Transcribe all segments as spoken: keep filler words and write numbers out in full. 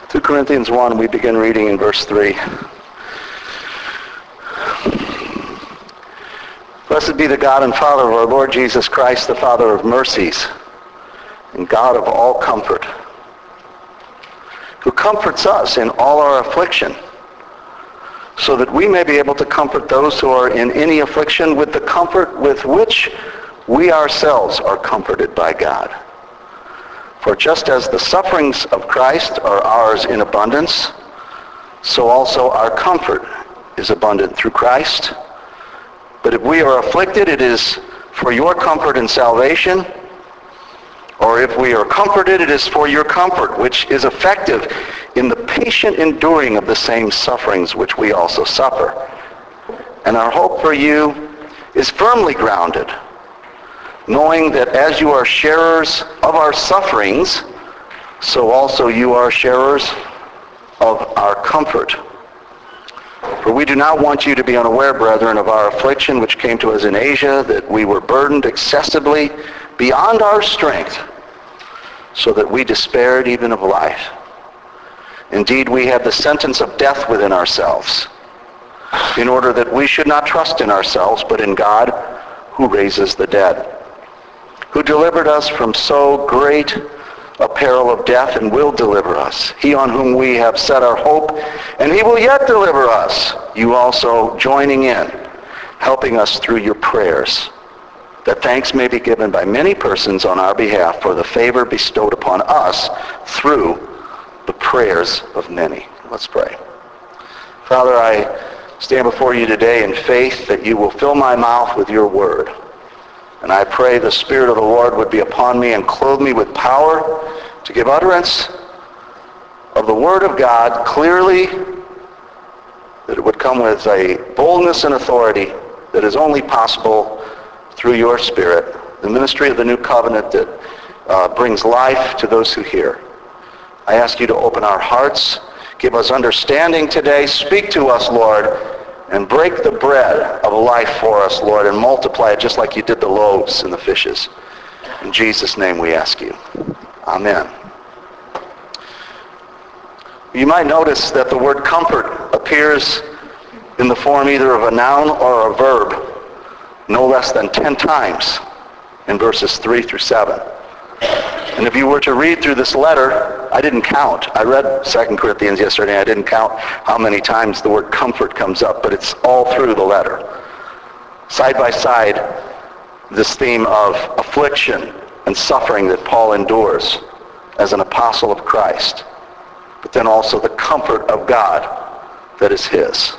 Second Corinthians one, we begin reading in verse three. Blessed be the God and Father of our Lord Jesus Christ, the Father of mercies and God of all comfort, who comforts us in all our affliction, so that we may be able to comfort those who are in any affliction with the comfort with which we ourselves are comforted by God. For just as the sufferings of Christ are ours in abundance, so also our comfort is abundant through Christ. But if we are afflicted, it is for your comfort and salvation. Or if we are comforted, it is for your comfort, which is effective in the patient enduring of the same sufferings which we also suffer. And our hope for you is firmly grounded, knowing that as you are sharers of our sufferings, so also you are sharers of our comfort. For we do not want you to be unaware, brethren, of our affliction which came to us in Asia, that we were burdened excessively beyond our strength, so that we despaired even of life. Indeed, we had the sentence of death within ourselves, in order that we should not trust in ourselves, but in God, who raises the dead, who delivered us from so great a peril of death, and will deliver us. He on whom we have set our hope, and he will yet deliver us. You also joining in, helping us through your prayers, that thanks may be given by many persons on our behalf for the favor bestowed upon us through the prayers of many. Let's pray. Father, I stand before you today in faith that you will fill my mouth with your word. And I pray the Spirit of the Lord would be upon me and clothe me with power to give utterance of the Word of God clearly, that it would come with a boldness and authority that is only possible through your Spirit, the ministry of the new covenant that uh, brings life to those who hear. I ask you to open our hearts, give us understanding today, speak to us, Lord, and break the bread of life for us, Lord, and multiply it just like you did the loaves and the fishes. In Jesus' name we ask you. Amen. You might notice that the word comfort appears in the form either of a noun or a verb no less than ten times in verses three through seven. And if you were to read through this letter, I didn't count. I read Second Corinthians yesterday, and I didn't count how many times the word comfort comes up, but it's all through the letter. Side by side, this theme of affliction and suffering that Paul endures as an apostle of Christ, but then also the comfort of God that is his.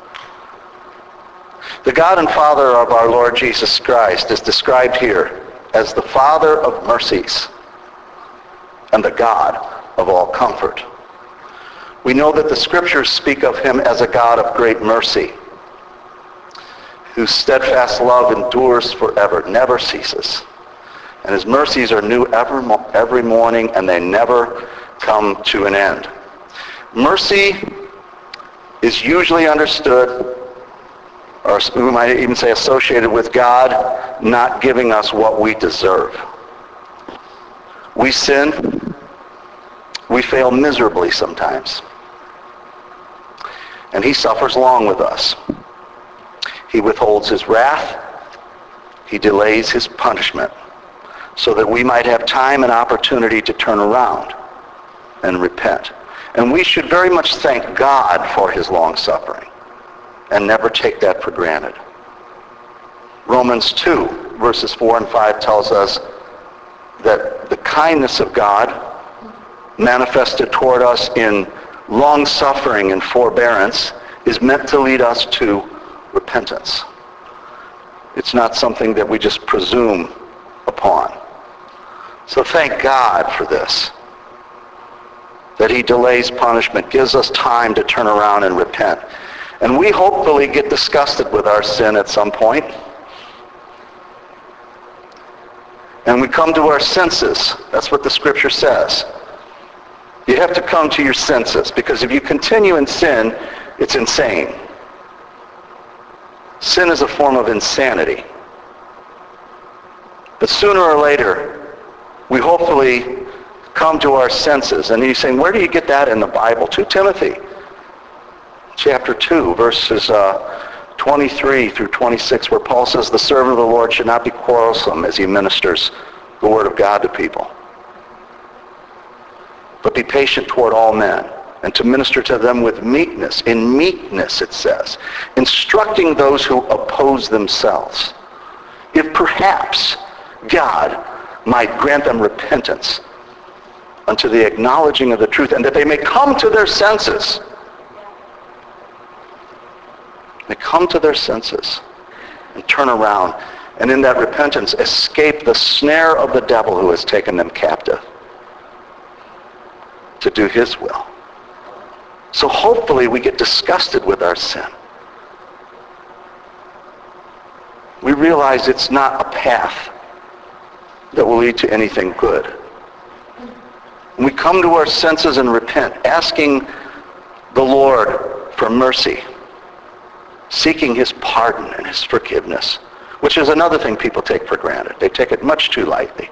The God and Father of our Lord Jesus Christ is described here as the Father of mercies and the God of all comfort. We know that the Scriptures speak of him as a God of great mercy, whose steadfast love endures forever, never ceases. And his mercies are new every, every morning, and they never come to an end. Mercy is usually understood, or we might even say associated with God not giving us what we deserve. We sin. We fail miserably sometimes. And he suffers along with us. He withholds his wrath. He delays his punishment so that we might have time and opportunity to turn around and repent. And we should very much thank God for his long suffering and never take that for granted. Romans two, verses four and five tells us that the kindness of God manifested toward us in long suffering and forbearance is meant to lead us to repentance. It's not something that we just presume upon. So thank God for this, that he delays punishment, gives us time to turn around and repent. And we hopefully get disgusted with our sin at some point. And we come to our senses. That's what the Scripture says. You have to come to your senses, because if you continue in sin, it's insane. Sin is a form of insanity. But sooner or later, we hopefully come to our senses. And he's saying, where do you get that in the Bible? Second Timothy chapter two, verses uh, twenty-three through twenty-six, where Paul says, the servant of the Lord should not be quarrelsome as he ministers the word of God to people, but be patient toward all men, and to minister to them with meekness. In meekness, it says, instructing those who oppose themselves, if perhaps God might grant them repentance unto the acknowledging of the truth, and that they may come to their senses. They come to their senses and turn around, and in that repentance escape the snare of the devil who has taken them captive to do his will. So hopefully we get disgusted with our sin. We realize it's not a path that will lead to anything good. And we come to our senses and repent, asking the Lord for mercy, seeking his pardon and his forgiveness, which is another thing people take for granted. They take it much too lightly.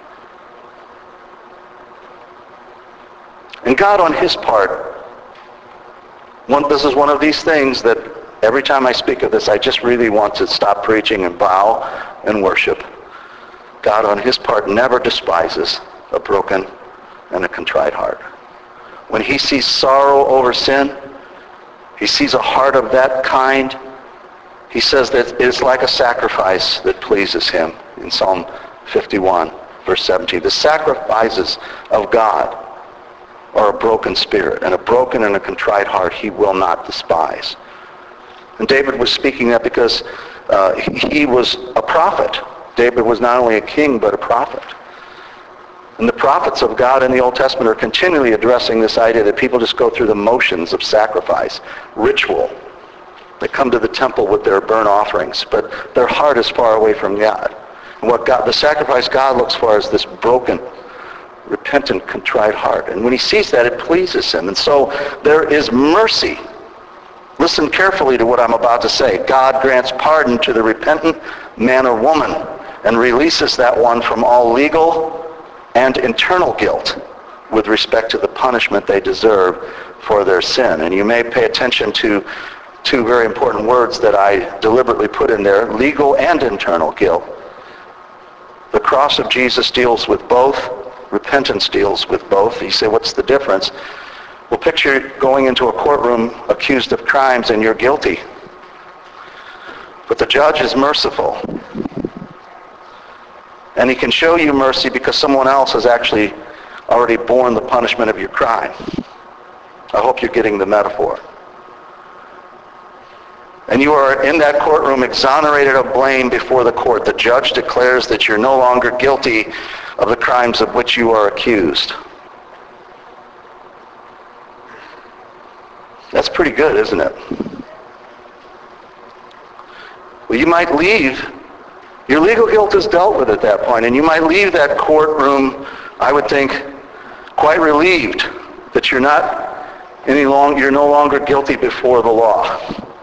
And God, on his part, one, this is one of these things that every time I speak of this, I just really want to stop preaching and bow and worship. God, on his part, never despises a broken and a contrite heart. When he sees sorrow over sin, he sees a heart of that kind. He says that it is like a sacrifice that pleases him in Psalm fifty-one, verse seventeen. The sacrifices of God are a broken spirit, and a broken and a contrite heart he will not despise. And David was speaking that because uh, he, he was a prophet. David was not only a king, but a prophet. And the prophets of God in the Old Testament are continually addressing this idea that people just go through the motions of sacrifice, ritual. They come to the temple with their burnt offerings, but their heart is far away from God. And what God, the sacrifice God looks for is this broken, repentant, contrite heart. And when he sees that, it pleases him. And so there is mercy. Listen carefully to what I'm about to say. God grants pardon to the repentant man or woman and releases that one from all legal and internal guilt with respect to the punishment they deserve for their sin. And you may pay attention to two very important words that I deliberately put in there, legal and internal guilt. The cross of Jesus deals with both. Repentance deals with both. You say, what's the difference? Well, picture going into a courtroom accused of crimes and you're guilty. But the judge is merciful. And he can show you mercy because someone else has actually already borne the punishment of your crime. I hope you're getting the metaphor. And you are in that courtroom exonerated of blame before the court. The judge declares that you're no longer guilty of the crimes of which you are accused. That's pretty good, isn't it? Well, you might leave. Your legal guilt is dealt with at that point, and you might leave that courtroom, I would think, quite relieved that you're not any long, you're no longer guilty before the law.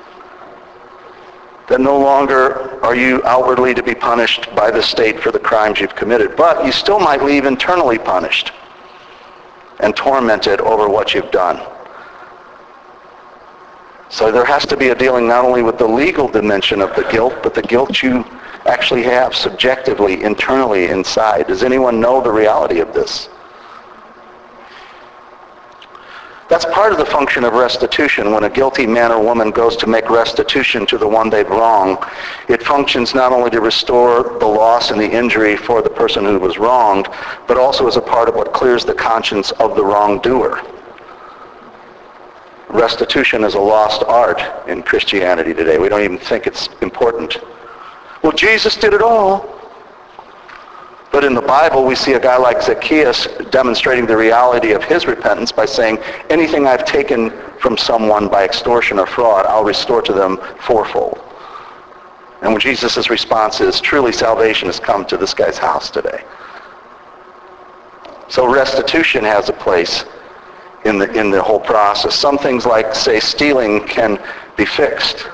That no longer are you outwardly to be punished by the state for the crimes you've committed. But you still might leave internally punished and tormented over what you've done. So there has to be a dealing not only with the legal dimension of the guilt, but the guilt you actually have subjectively, internally, inside. Does anyone know the reality of this? That's part of the function of restitution. When a guilty man or woman goes to make restitution to the one they've wronged, it functions not only to restore the loss and the injury for the person who was wronged, but also as a part of what clears the conscience of the wrongdoer. Restitution is a lost art in Christianity today. We don't even think it's important. Well, Jesus did it all. But in the Bible, we see a guy like Zacchaeus demonstrating the reality of his repentance by saying, anything I've taken from someone by extortion or fraud, I'll restore to them fourfold. And when Jesus' response is, truly salvation has come to this guy's house today. So restitution has a place in the, in the whole process. Some things like, say, stealing can be fixed.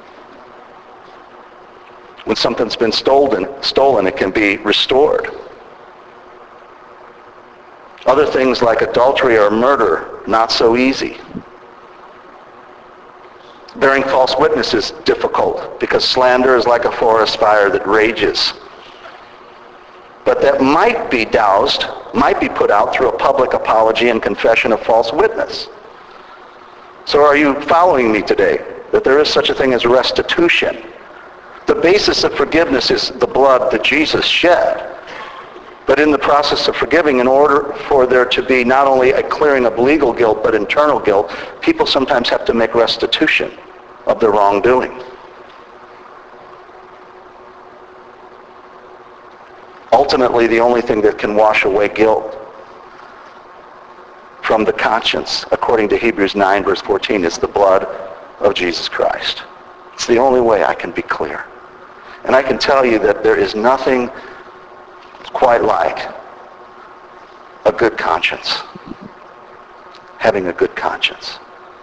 When something's been stolen, stolen, it can be restored. Other things like adultery or murder, not so easy. Bearing false witness is difficult because slander is like a forest fire that rages. But that might be doused, might be put out through a public apology and confession of false witness. So are you following me today? That there is such a thing as restitution. The basis of forgiveness is the blood that Jesus shed. But in the process of forgiving, in order for there to be not only a clearing of legal guilt, but internal guilt, people sometimes have to make restitution of their wrongdoing. Ultimately, the only thing that can wash away guilt from the conscience, according to Hebrews nine, verse fourteen, is the blood of Jesus Christ. It's the only way I can be clear. And I can tell you that there is nothing quite like a good conscience. Having a good conscience.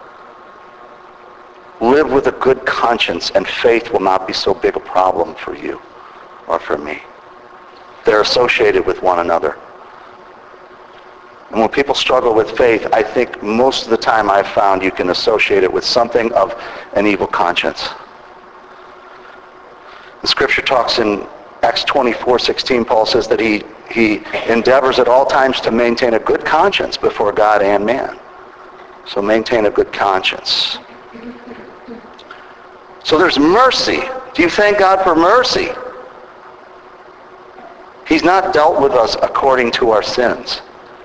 Live with a good conscience and faith will not be so big a problem for you or for me. They're associated with one another. And when people struggle with faith, I think most of the time I've found you can associate it with something of an evil conscience. The scripture talks in Acts twenty-four sixteen, Paul says that he, he endeavors at all times to maintain a good conscience before God and man. So maintain a good conscience. So there's mercy. Do you thank God for mercy? He's not dealt with us according to our sins,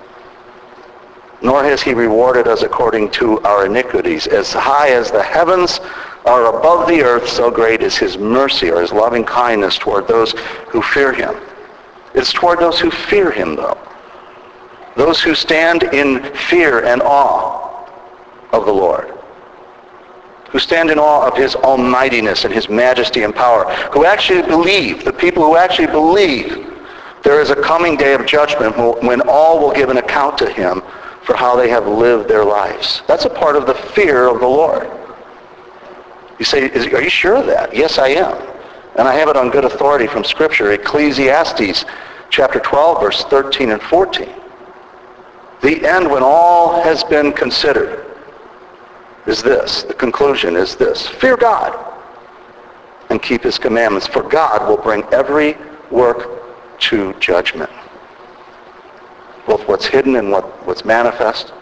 nor has he rewarded us according to our iniquities. As high as the heavens are above the earth, so great is his mercy or his loving kindness toward those who fear him. It's toward those who fear him, though. Those who stand in fear and awe of the Lord. Who stand in awe of his almightiness and his majesty and power. Who actually believe, the people who actually believe there is a coming day of judgment when all will give an account to him for how they have lived their lives. That's a part of the fear of the Lord. You say, is, are you sure of that? Yes, I am. And I have it on good authority from Scripture. Ecclesiastes chapter twelve, verse thirteen and fourteen. The end when all has been considered is this. The conclusion is this. Fear God and keep his commandments, for God will bring every work to judgment. Both what's hidden and what, what's manifest.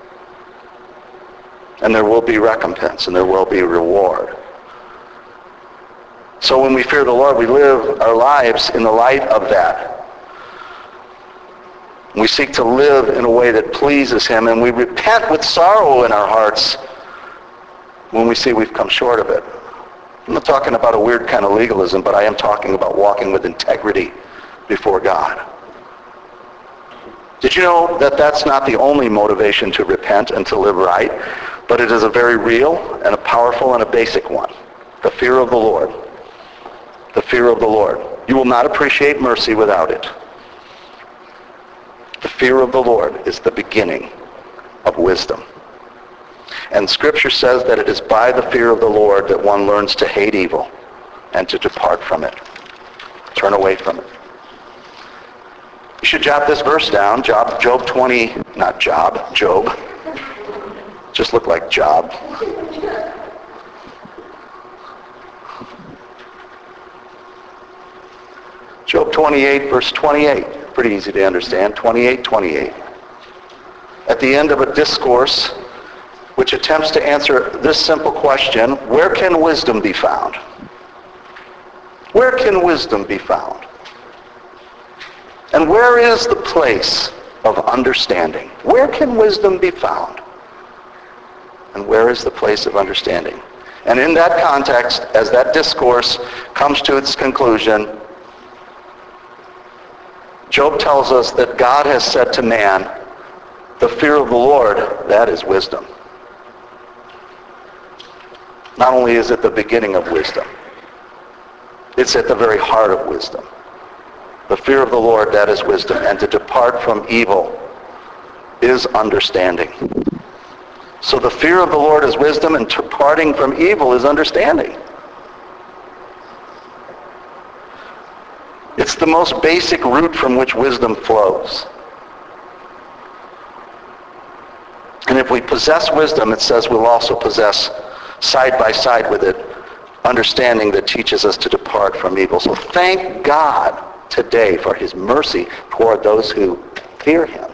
And there will be recompense and there will be reward. So when we fear the Lord, we live our lives in the light of that. We seek to live in a way that pleases him, and we repent with sorrow in our hearts when we see we've come short of it. I'm not talking about a weird kind of legalism, but I am talking about walking with integrity before God. Did you know that that's not the only motivation to repent and to live right, but it is a very real and a powerful and a basic one. The fear of the Lord. The fear of the Lord. You will not appreciate mercy without it. The fear of the Lord is the beginning of wisdom. And Scripture says that it is by the fear of the Lord that one learns to hate evil and to depart from it. Turn away from it. You should jot this verse down. Job, Job twenty, not Job, Job. Just look like Job. Job twenty-eight, verse twenty-eight. Pretty easy to understand. twenty-eight, twenty-eight. At the end of a discourse which attempts to answer this simple question, where can wisdom be found? Where can wisdom be found? And where is the place of understanding? Where can wisdom be found? And where is the place of understanding? And in that context, as that discourse comes to its conclusion, Job tells us that God has said to man, the fear of the Lord, that is wisdom. Not only is it the beginning of wisdom, it's at the very heart of wisdom. The fear of the Lord, that is wisdom. And to depart from evil is understanding. So the fear of the Lord is wisdom, and departing from evil is understanding. It's the most basic root from which wisdom flows. And if we possess wisdom, it says we'll also possess side by side with it understanding that teaches us to depart from evil. So thank God today for his mercy toward those who fear him.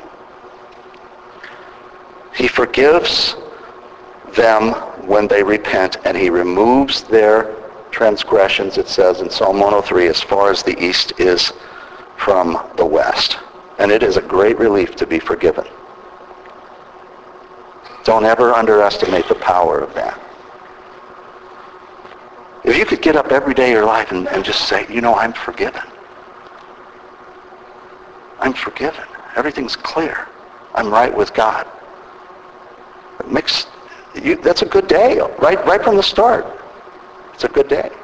He forgives them when they repent, and he removes their transgressions, it says in Psalm one oh three, as far as the east is from the west. And it is a great relief to be forgiven. Don't ever underestimate the power of that. If you could get up every day of your life and, and just say, you know, I'm forgiven. I'm forgiven. Everything's clear. I'm right with God. It makes you, that's a good day, right, right from the start. It's a good day.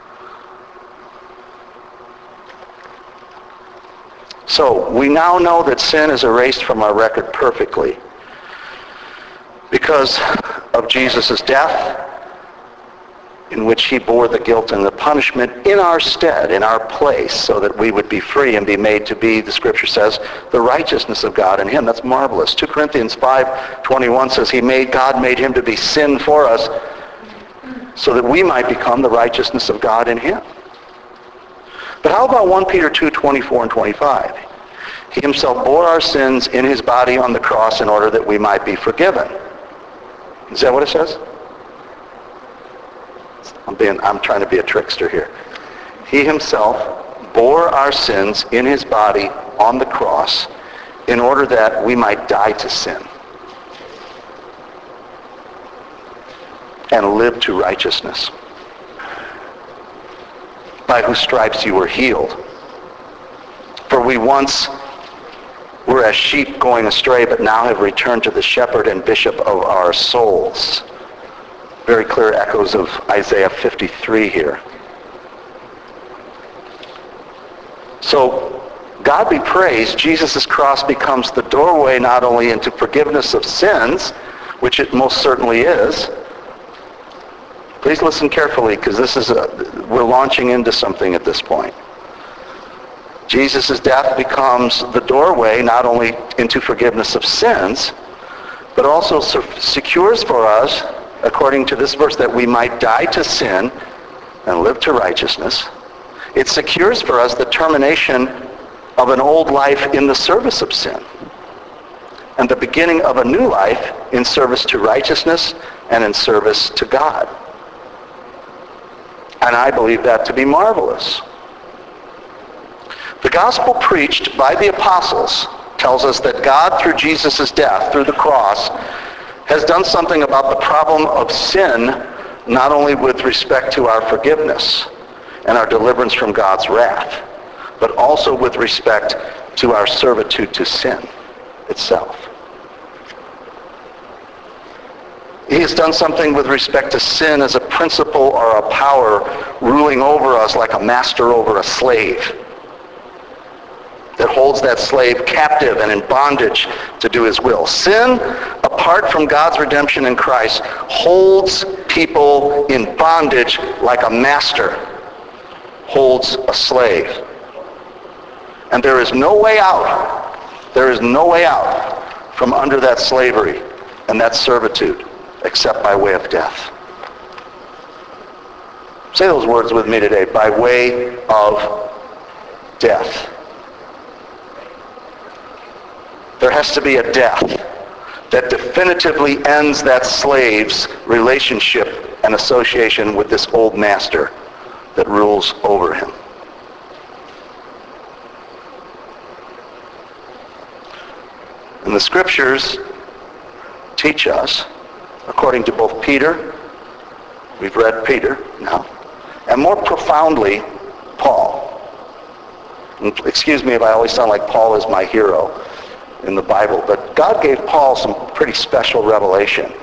So we now know that sin is erased from our record perfectly because of Jesus' death, in which he bore the guilt and the punishment in our stead, in our place, so that we would be free and be made to be, the scripture says, the righteousness of God in him. That's marvelous. Second Corinthians five twenty-one says he made, God made him to be sin for us so that we might become the righteousness of God in him. But how about First Peter two twenty-four and twenty-five? He himself bore our sins in his body on the cross in order that we might be forgiven. Is that what it says? I'm being, I'm trying to be a trickster here. He himself bore our sins in his body on the cross in order that we might die to sin and live to righteousness, by whose stripes you were healed. For we once were as sheep going astray, but now have returned to the shepherd and bishop of our souls. Very clear echoes of Isaiah fifty-three here. So, God be praised, Jesus' cross becomes the doorway not only into forgiveness of sins, which it most certainly is. Please listen carefully, because this is a, we're launching into something at this point. Jesus' death becomes the doorway not only into forgiveness of sins, but also secures for us, according to this verse, that we might die to sin and live to righteousness. It secures for us the termination of an old life in the service of sin and the beginning of a new life in service to righteousness and in service to God. And I believe that to be marvelous. The gospel preached by the apostles tells us that God, through Jesus' death, through the cross, has done something about the problem of sin, not only with respect to our forgiveness and our deliverance from God's wrath, but also with respect to our servitude to sin itself. He has done something with respect to sin as a principle or a power ruling over us like a master over a slave, that holds that slave captive and in bondage to do his will. Sin, apart from God's redemption in Christ, holds people in bondage like a master holds a slave. And there is no way out. There is no way out from under that slavery and that servitude except by way of death. Say those words with me today. By way of death. There has to be a death that definitively ends that slave's relationship and association with this old master that rules over him. And the scriptures teach us, according to both Peter, we've read Peter now, and more profoundly, Paul. And excuse me if I always sound like Paul is my hero in the Bible, but God gave Paul some pretty special revelation.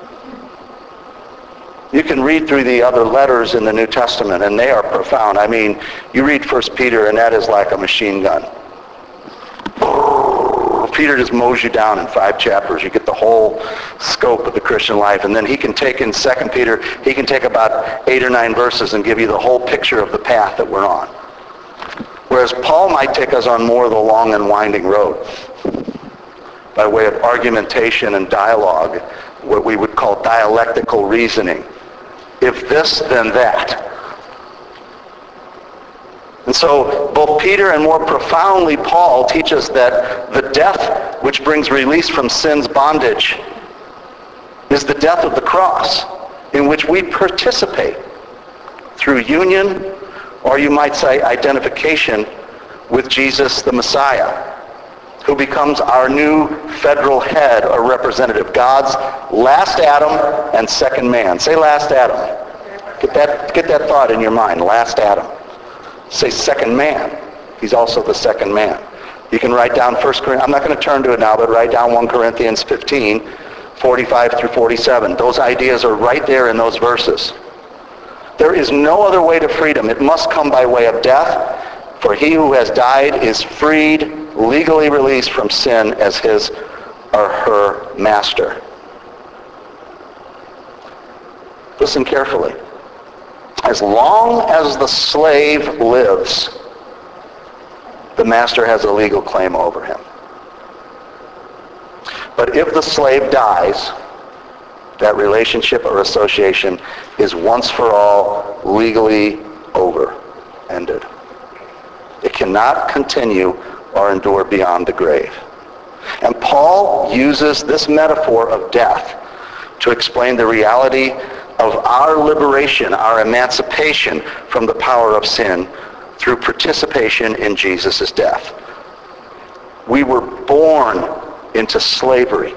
You can read through the other letters in the New Testament, and they are profound. I mean, you read First Peter, and that is like a machine gun. Peter just mows you down in five chapters. You get the whole scope of the Christian life. And then he can take in Second Peter, he can take about eight or nine verses and give you the whole picture of the path that we're on. Whereas Paul might take us on more of the long and winding road. by way of argumentation and dialogue, what we would call dialectical reasoning. If this, then that. And so both Peter and more profoundly Paul teach us that the death which brings release from sin's bondage is the death of the cross, in which we participate through union, or you might say identification, with Jesus the Messiah, who becomes our new federal head or representative, God's last Adam and second man. Say last Adam. Get that, get that thought in your mind, last Adam. Say second man. He's also the second man. You can write down First Corinthians. I'm not going to turn to it now, but write down First Corinthians fifteen, forty-five through forty-seven. Those ideas are right there in those verses. There is no other way to freedom. It must come by way of death. For he who has died is freed, legally released from sin as his or her master. Listen carefully. As long as the slave lives, the master has a legal claim over him. But if the slave dies, that relationship or association is once for all legally over, ended. It cannot continue or endure beyond the grave. And Paul uses this metaphor of death to explain the reality of our liberation, our emancipation from the power of sin through participation in Jesus' death. We were born into slavery.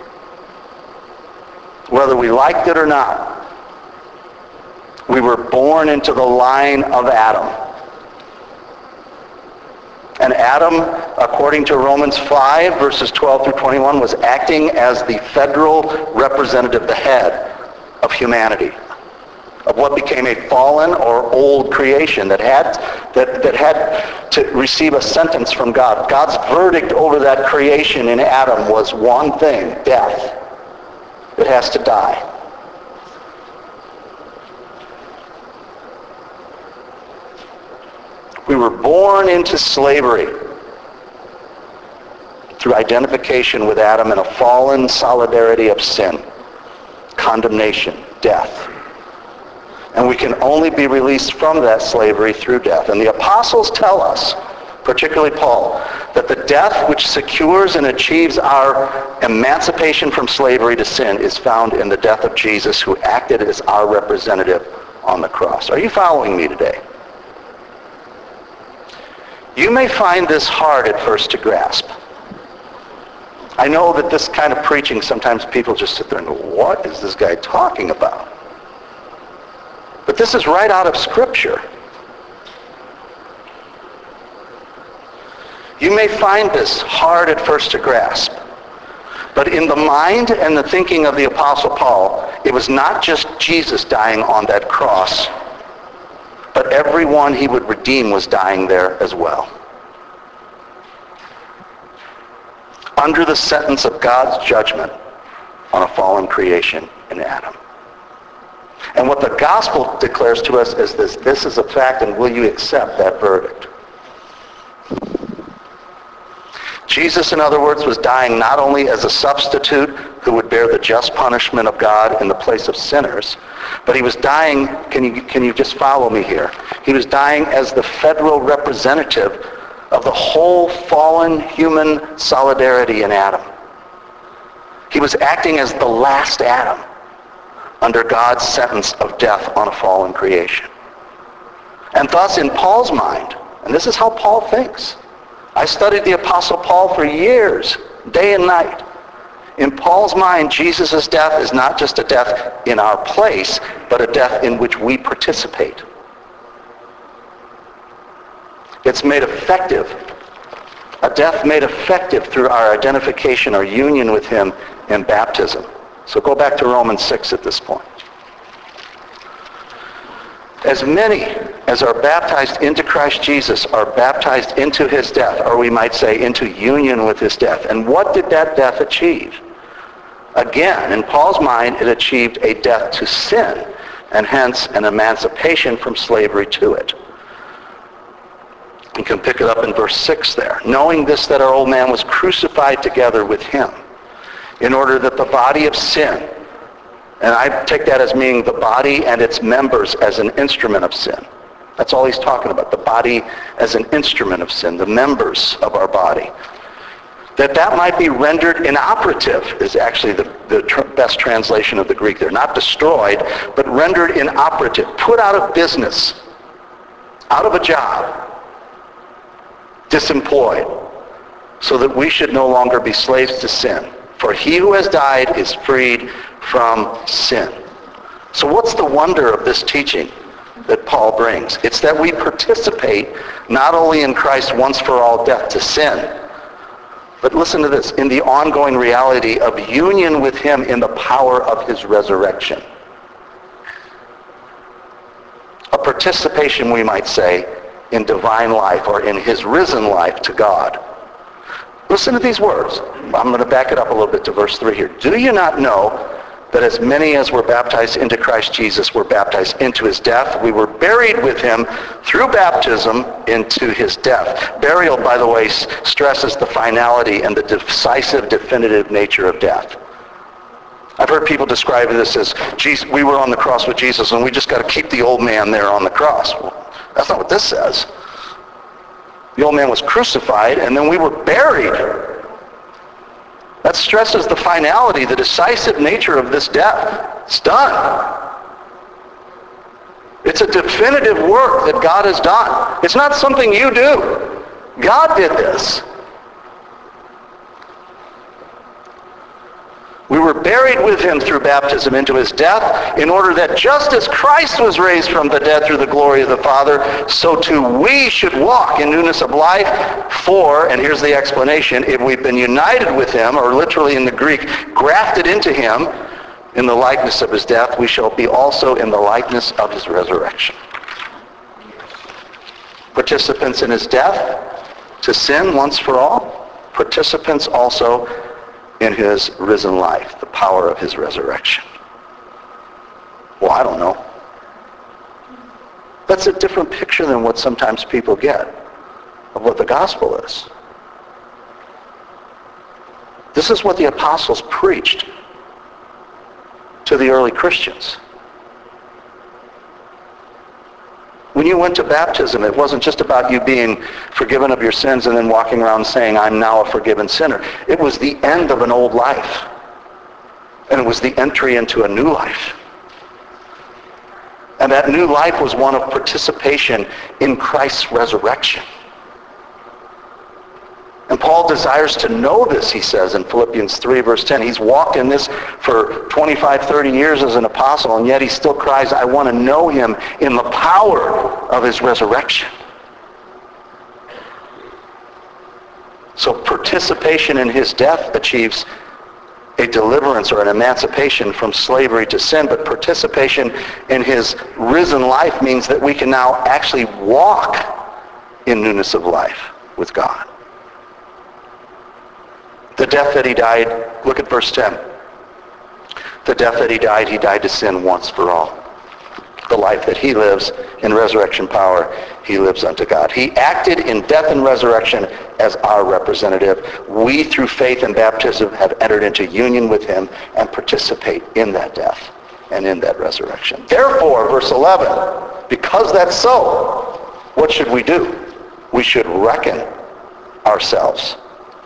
Whether we liked it or not, we were born into the line of Adam. And Adam, according to Romans five, verses twelve through twenty-one, was acting as the federal representative, the head of humanity, of what became a fallen or old creation that had, that, that had to receive a sentence from God. God's verdict over that creation in Adam was one thing, death. It has to die. We were born into slavery through identification with Adam in a fallen solidarity of sin, condemnation, death. And we can only be released from that slavery through death. And the apostles tell us, particularly Paul, that the death which secures and achieves our emancipation from slavery to sin is found in the death of Jesus, who acted as our representative on the cross. Are you following me today? You may find this hard at first to grasp. I know that this kind of preaching, sometimes people just sit there and go, what is this guy talking about? But this is right out of Scripture. You may find this hard at first to grasp. But in the mind and the thinking of the Apostle Paul, it was not just Jesus dying on that cross, but everyone he would redeem was dying there as well. Under the sentence of God's judgment on a fallen creation in Adam. And what the gospel declares to us is this: this is a fact, and will you accept that verdict? Jesus, in other words, was dying not only as a substitute who would bear the just punishment of God in the place of sinners, but he was dying, can you, can you just follow me here? He was dying as the federal representative of the whole fallen human solidarity in Adam. He was acting as the last Adam under God's sentence of death on a fallen creation. And thus, in Paul's mind, and this is how Paul thinks. I studied the Apostle Paul for years, day and night. In Paul's mind, Jesus' death is not just a death in our place, but a death in which we participate. It's made effective, a death made effective through our identification or union with him in baptism. So go back to Romans six at this point. As many as are baptized into Christ Jesus are baptized into his death, or we might say into union with his death. And what did that death achieve? Again, in Paul's mind, it achieved a death to sin, and hence an emancipation from slavery to it. You can pick it up in verse six there. Knowing this, that our old man was crucified together with him, in order that the body of sin, and I take that as meaning the body and its members as an instrument of sin. That's all he's talking about, the body as an instrument of sin, the members of our body. That that might be rendered inoperative is actually the, the tr- best translation of the Greek there. Not destroyed, but rendered inoperative, put out of business, out of a job, disemployed, so that we should no longer be slaves to sin. For he who has died is freed from sin. So what's the wonder of this teaching that Paul brings? It's that we participate not only in Christ's once for all death to sin, but listen to this, in the ongoing reality of union with him in the power of his resurrection. A participation, we might say, in divine life or in his risen life to God. Listen to these words. I'm going to back it up a little bit to verse three here. Do you not know that as many as were baptized into Christ Jesus were baptized into his death? We were buried with him through baptism into his death. Burial, by the way, stresses the finality and the decisive, definitive nature of death. I've heard people describe this as, Jesus, we were on the cross with Jesus and we just got to keep the old man there on the cross. Well, that's not what this says. The old man was crucified and then we were buried. That stresses the finality, the decisive nature of this death. It's done. It's a definitive work that God has done. It's not something you do. God did this. We were buried with him through baptism into his death, in order that just as Christ was raised from the dead through the glory of the Father, so too we should walk in newness of life. For, and here's the explanation, if we've been united with him, or literally in the Greek, grafted into him in the likeness of his death, we shall be also in the likeness of his resurrection. Participants in his death to sin once for all, participants also in his risen life, the power of his resurrection. Well, I don't know. That's a different picture than what sometimes people get of what the gospel is. This is what the apostles preached to the early Christians. When you went to baptism, it wasn't just about you being forgiven of your sins and then walking around saying, I'm now a forgiven sinner. It was the end of an old life. And it was the entry into a new life. And that new life was one of participation in Christ's resurrection. And Paul desires to know this, he says in Philippians three, verse ten. He's walked in this for twenty-five, thirty years as an apostle, and yet he still cries, I want to know him in the power of his resurrection. So participation in his death achieves a deliverance or an emancipation from slavery to sin, but participation in his risen life means that we can now actually walk in newness of life with God. The death that he died, look at verse ten. The death that he died, he died to sin once for all. The life that he lives in resurrection power, he lives unto God. He acted in death and resurrection as our representative. We, through faith and baptism, have entered into union with him and participate in that death and in that resurrection. Therefore, verse eleven, because that's so, what should we do? We should reckon ourselves.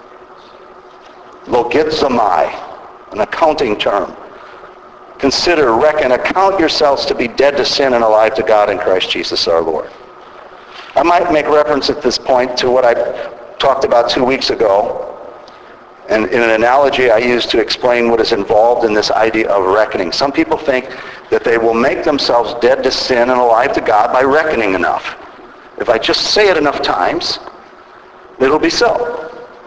Logizomai, an accounting term. Consider, reckon, account yourselves to be dead to sin and alive to God in Christ Jesus our Lord. I might make reference at this point to what I talked about two weeks ago, and in an analogy I used to explain what is involved in this idea of reckoning. Some people think that they will make themselves dead to sin and alive to God by reckoning enough. If I just say it enough times, it'll be so.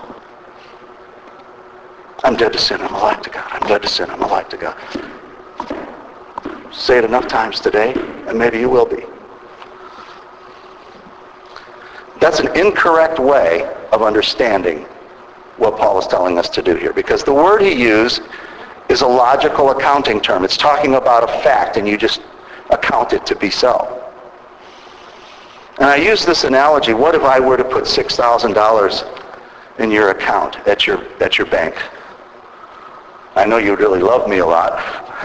I'm dead to sin, I'm alive to God. I'm dead to sin, I'm alive to God. Say it enough times today, and maybe you will be. That's an incorrect way of understanding what Paul is telling us to do here, because the word he used is a logical accounting term. It's talking about a fact, and you just account it to be so. And I use this analogy. What if I were to put six thousand dollars in your account at your, at your bank? I know you really love me a lot.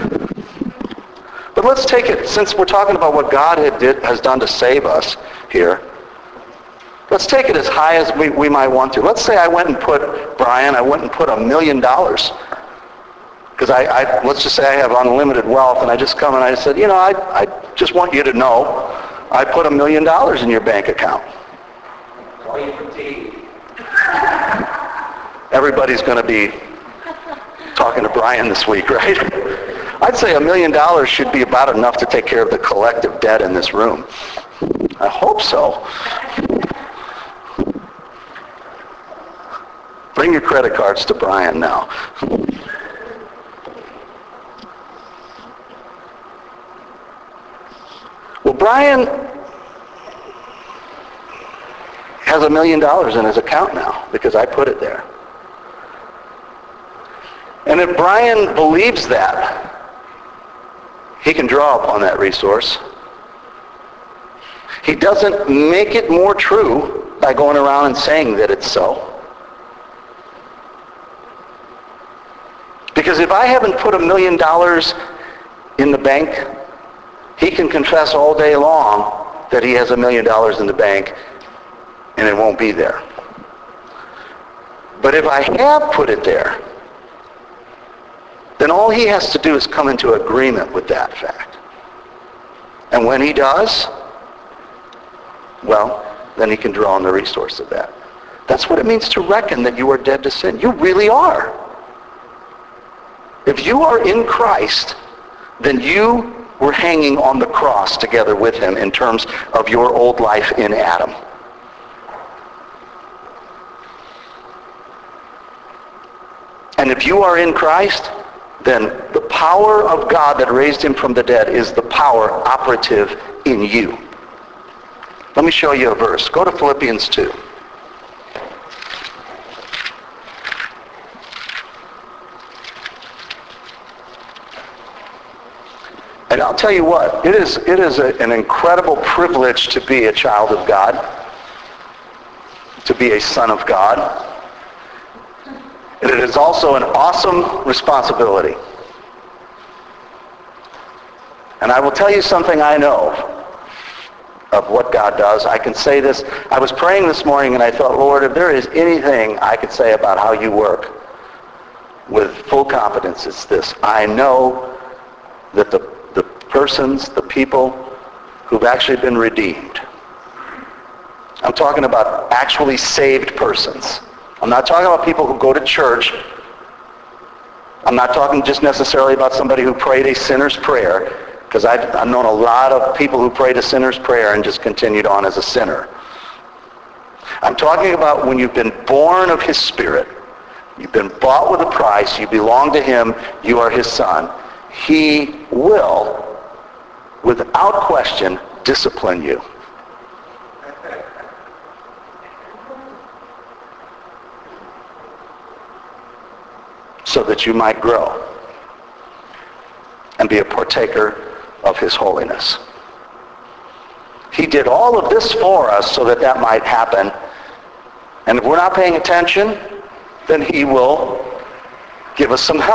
But let's take it, since we're talking about what God had did, has done to save us here, let's take it as high as we, we might want to. Let's say I went and put, Brian, I went and put a million dollars. Because I, I, let's just say I have unlimited wealth, and I just come and I said, you know, I, I just want you to know, I put a million dollars in your bank account. All you for tea. Everybody's going to be talking to Brian this week, right? I'd say a million dollars should be about enough to take care of the collective debt in this room. I hope so. Bring your credit cards to Brian now. Well, Brian has a million dollars in his account now because I put it there. And if Brian believes that, he can draw upon that resource. He doesn't make it more true by going around and saying that it's so. Because if I haven't put a million dollars in the bank, he can confess all day long that he has a million dollars in the bank and it won't be there. But if I have put it there, then all he has to do is come into agreement with that fact. And when he does, well, then he can draw on the resource of that. That's what it means to reckon that you are dead to sin. You really are. If you are in Christ, then you were hanging on the cross together with him in terms of your old life in Adam. And if you are in Christ, then the power of God that raised him from the dead is the power operative in you. Let me show you a verse. Go to Philippians two. And I'll tell you what, it is, it is a, an incredible privilege to be a child of God, to be a son of God. And it is also an awesome responsibility. And I will tell you something I know of what God does. I can say this. I was praying this morning and I thought, Lord, if there is anything I could say about how you work with full confidence, it's this. I know that the, the persons, the people who've actually been redeemed, I'm talking about actually saved persons. I'm not talking about people who go to church. I'm not talking just necessarily about somebody who prayed a sinner's prayer, because I've, I've known a lot of people who prayed a sinner's prayer and just continued on as a sinner. I'm talking about when you've been born of his Spirit. You've been bought with a price. You belong to him. You are his son. He will, without question, discipline you. So that you might grow and be a partaker of his holiness. He did all of this for us so that that might happen. And if we're not paying attention, then he will give us some help.